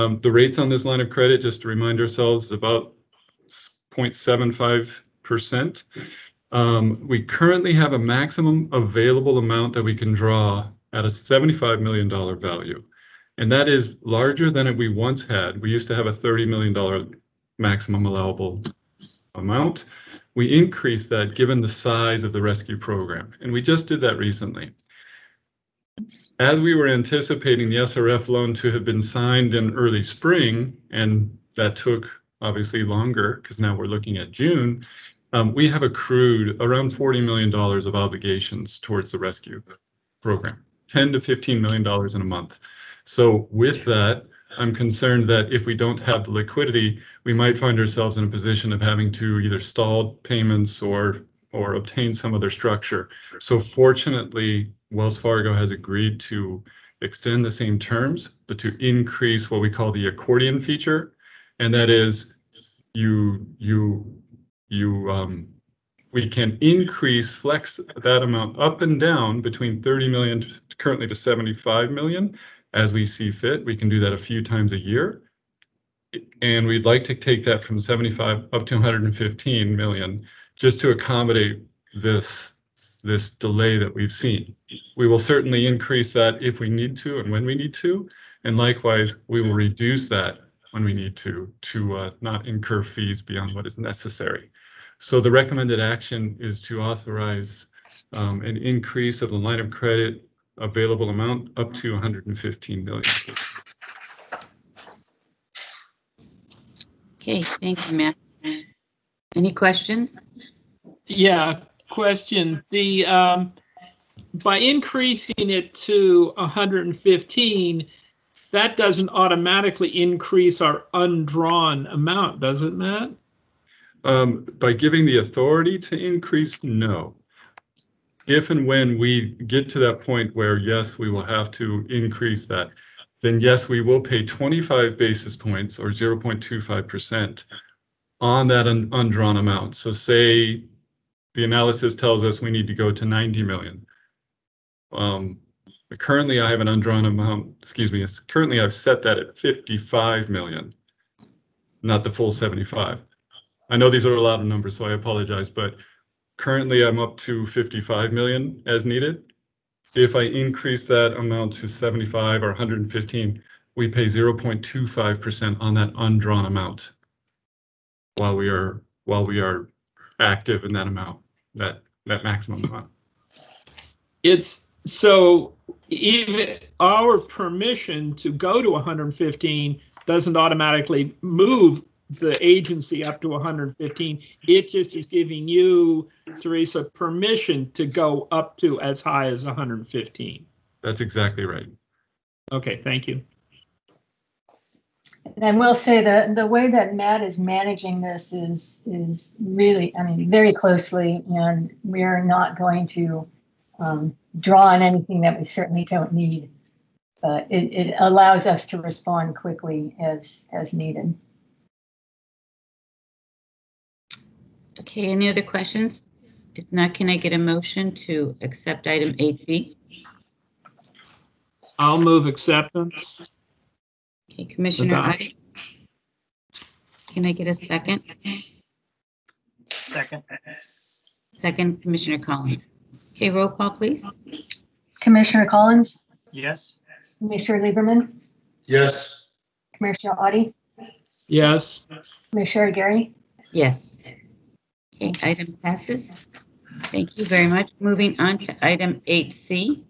The rates on this line of credit, just to remind ourselves, is about 0.75%. We currently have a maximum available amount that we can draw at a $75 million value. And that is larger than we once had. We used to have a $30 million maximum allowable amount. We increased that given the size of the rescue program. And we just did that recently. As we were anticipating the SRF loan to have been signed in early spring, and that took obviously longer because now we're looking at June, we have accrued around $40 million of obligations towards the rescue program, $10 to $15 million in a month. So with that, I'm concerned that if we don't have the liquidity, we might find ourselves in a position of having to either stall payments or obtain some other structure. So fortunately, Wells Fargo has agreed to extend the same terms, but to increase what we call the accordion feature. And that is we can flex that amount up and down between 30 million currently to 75 million as we see fit. We can do that a few times a year. And we'd like to take that from 75 up to 115 million just to accommodate this delay that we've seen. We will certainly increase that if we need to and when we need to. And likewise, we will reduce that when we need to not incur fees beyond what is necessary. So the recommended action is to authorize an increase of the line of credit available amount up to 115 million. Okay, thank you, Matt. Any questions? Yeah, question. The by increasing it to 115, that doesn't automatically increase our undrawn amount, does it, Matt? By giving the authority to increase, no. If and when we get to that point where, yes, we will have to increase that, then yes, we will pay 25 basis points or 0.25% on that undrawn amount. So say the analysis tells us we need to go to 90 million. Currently I have an undrawn amount, currently I've set that at 55 million, not the full 75. I know these are a lot of numbers, so I apologize, but currently I'm up to 55 million as needed. If I increase that amount to 75 or 115, we pay 0.25% on that undrawn amount while we are active in that amount, that maximum amount. It's so even our permission to go to 115 doesn't automatically move the agency up to 115. It just is giving you, Teresa, permission to go up to as high as 115. That's exactly right. Okay, thank you. And I will say that the way that Matt is managing this is really, I mean, very closely, and we are not going to draw on anything that we certainly don't need. But it allows us to respond quickly as needed. Okay, any other questions? If not, can I get a motion to accept item 8B? I'll move acceptance. Okay, Commissioner Ide. Can I get a second? Second. Second, Commissioner Collins. Okay, roll call, please. Commissioner Collins? Yes. Commissioner Lieberman? Yes. Commissioner Audi? Yes. Commissioner Gary? Yes. Okay, item passes. Thank you very much. Moving on to item 8C.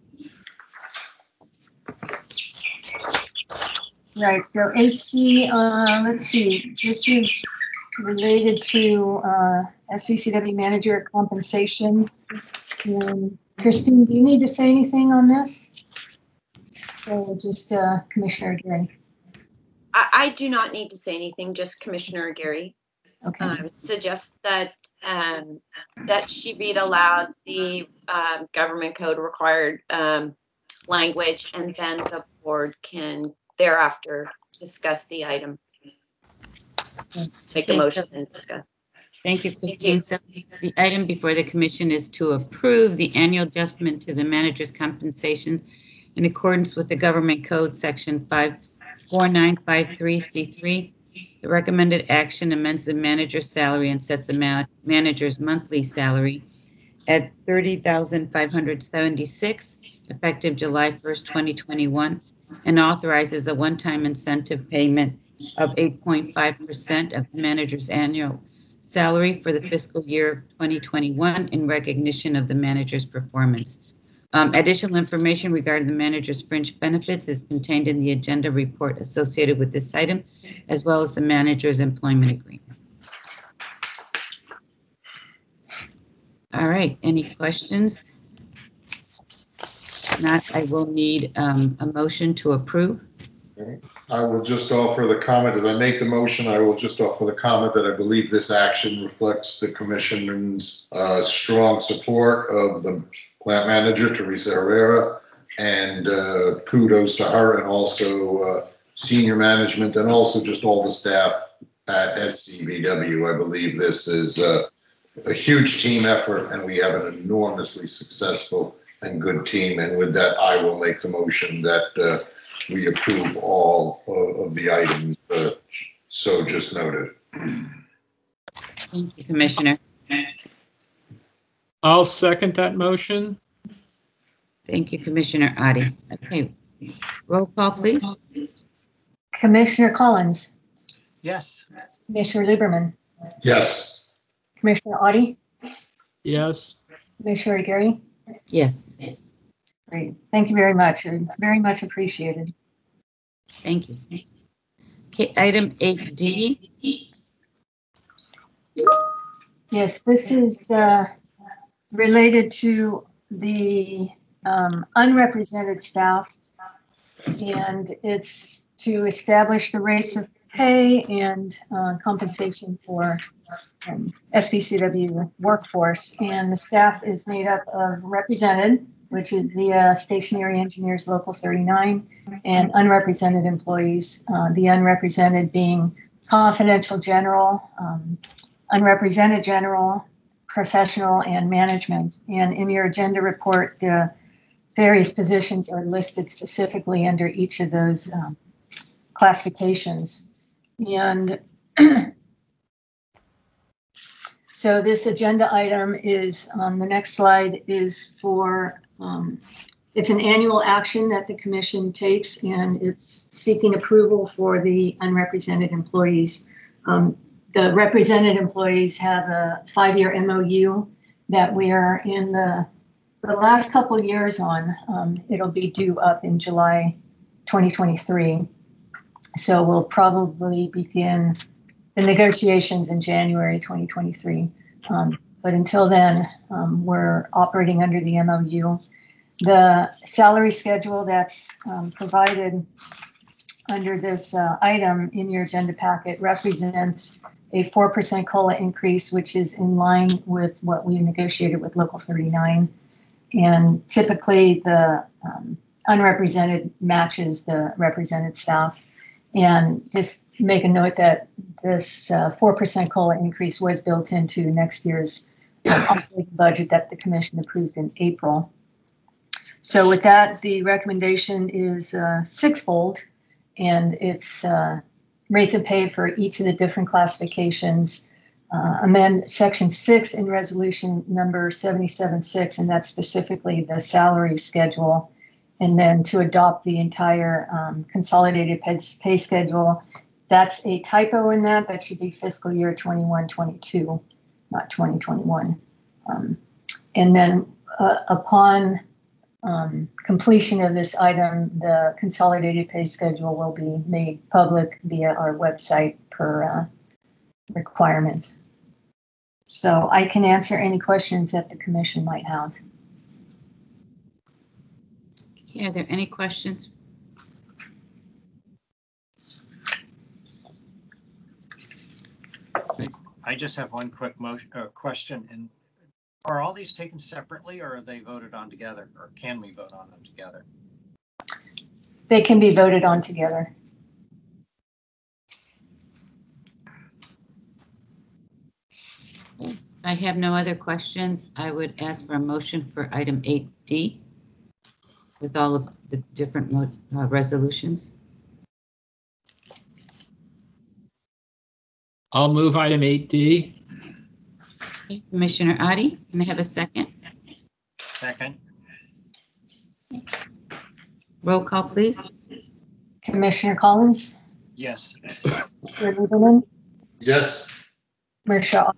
Right, so 8C, let's see, this is related to SVCW manager compensation. And Christine, do you need to say anything on this? Or just Commissioner Gary? I do not need to say anything, just Commissioner Gary. Okay. Suggests that that she read aloud the government code required language, and then the board can thereafter discuss the item. Make a motion and discuss. Thank you, Christine. So the item before the commission is to approve the annual adjustment to the manager's compensation in accordance with the government code section 4953C3. The recommended action amends the manager's salary and sets the manager's monthly salary at $30,576 effective July 1st, 2021, and authorizes a one-time incentive payment of 8.5% of the manager's annual salary for the fiscal year 2021 in recognition of the manager's performance. Additional information regarding the manager's fringe benefits is contained in the agenda report associated with this item, as well as the manager's employment agreement. All right, any questions? If not, I will need a motion to approve. I will just offer the comment, as I make the motion, I will just offer the comment that I believe this action reflects the commission's strong support of the plant manager, Teresa Herrera, and kudos to her, and also senior management, and also just all the staff at SCBW. I believe this is a huge team effort, and we have an enormously successful and good team. And with that, I will make the motion that we approve all of the items so just noted. Thank you, Commissioner. I'll second that motion. Thank you, Commissioner Adi. Okay, roll call, please. Commissioner Collins, Yes. Commissioner Lieberman, Yes. Commissioner Audi, Yes. Commissioner Gary. Yes, Great. Thank you very much. Very much appreciated. thank you. Okay, item 8D. Yes, this is related to the unrepresented staff, and it's to establish the rates of pay and compensation for SBCW workforce. And the staff is made up of represented, which is via Stationary Engineers Local 39, and unrepresented employees, the unrepresented being confidential general, unrepresented general, professional, and management. And in your agenda report, the various positions are listed specifically under each of those classifications. And so this agenda item is, on the next slide, is for, it's an annual action that the commission takes, and it's seeking approval for the unrepresented employees. The represented employees have a 5-year MOU that we are in the last couple of years on. It'll be due up in July 2023. So we'll probably begin the negotiations in January 2023. But until then, we're operating under the MOU. The salary schedule that's provided under this item in your agenda packet represents a 4% COLA increase, which is in line with what we negotiated with Local 39. And typically the unrepresented matches the represented staff. And just make a note that this 4% COLA increase was built into next year's operating budget that the commission approved in April. So with that, the recommendation is sixfold, and it's rates of pay for each of the different classifications. Amend section 6 in resolution number 776, and that's specifically the salary schedule. And then to adopt the entire consolidated pay schedule. That's a typo in that. That should be fiscal year 21-22, not 2021. And then upon completion of this item, the consolidated pay schedule will be made public via our website per requirements. So I can answer any questions that the commission might have. Okay, are there any questions? I just have one quick question. And are all these taken separately, or are they voted on together, or can we vote on them together? They can be voted on together. Okay. I have no other questions. I would ask for a motion for item 8D with all of the different resolutions. I'll move item 8D. Commissioner Adi, can I have a second? Second, Roll call, please. Commissioner Collins, yes. Chair Lieberman, Yes, Commissioner,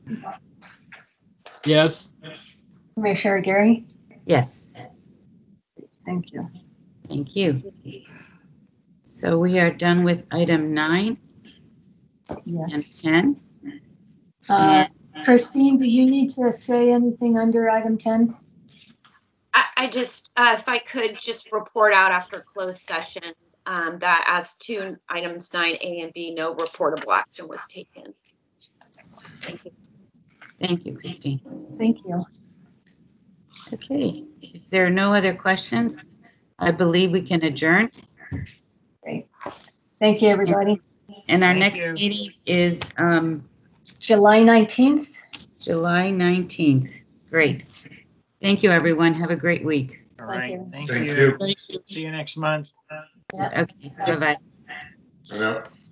Yes. Commissioner Gary. Yes, Thank you. thank you. So we are done with item 9 and Yes. 10. Christine, do you need to say anything under item 10? I just, if I could just report out after closed session, that as to items 9A and B, no reportable action was taken. Thank you. Thank you, Christine. Thank you. Okay, if there are no other questions, I believe we can adjourn. Great. Thank you, everybody. And our Thank next you. meeting is July 19th. July 19th. Great. Thank you, everyone. Have a great week. All Thank right, you. thank thank you. you. Thank you. See you next month. Yeah. Okay, bye-bye. Yeah.